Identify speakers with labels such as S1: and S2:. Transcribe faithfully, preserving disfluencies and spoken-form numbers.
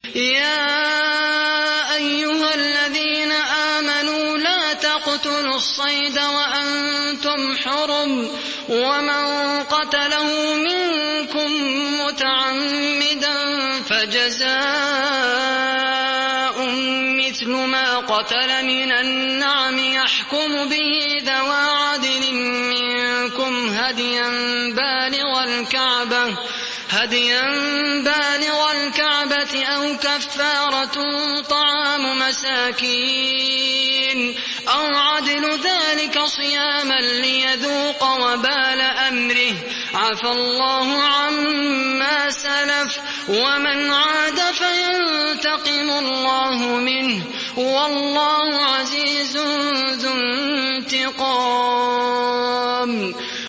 S1: يا أيها الذين آمنوا لا تقتلوا الصيد وأنتم حرم ومن قتله منكم متعمدا فجزاء مثل ما قتل من النعم يحكم به ذوى عدل منكم هديا بالغ الكعبة هديا بالغ الكعبة أو كفارة طعام مساكين أو عدل ذلك صياما ليذوق وبال أمره عفى الله عما سلف ومن عاد فينتقم الله منه والله عزيز ذو انتقام.